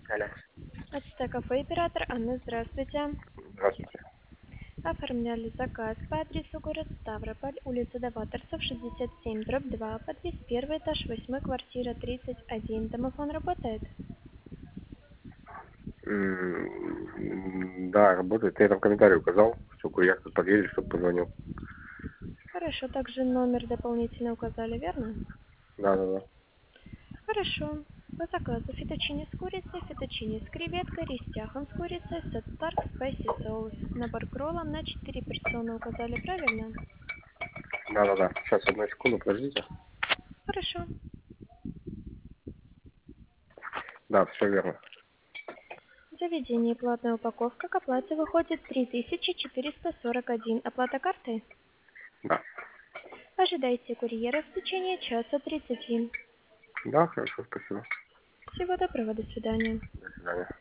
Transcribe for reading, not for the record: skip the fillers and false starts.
Алло. АТТ кафе оператор Анна, здравствуйте. Здравствуйте. Оформляли заказ по адресу город Ставрополь, улица Даваторцев, 67/2, подъезд, первый этаж, 8 квартира, 31. Домофон работает? Да, работает. Я там в комментарии указал, что курьер как подъедет, чтобы позвонил. Хорошо, также номер дополнительно указали, верно? Да. Хорошо. По заказу фетучини с курицей, фетучини с креветкой, рестяхан с курицей, сет старк, спайси соус. Набор к роллам на 4 персоны указали, правильно? Да. Сейчас, одну секунду, подождите. Хорошо. Да, все верно. В заведении платная упаковка к оплате выходит 3441. Оплата картой? Да. Ожидайте курьера в течение часа 30. Да, хорошо, спасибо. Всего доброго, до свидания. До свидания.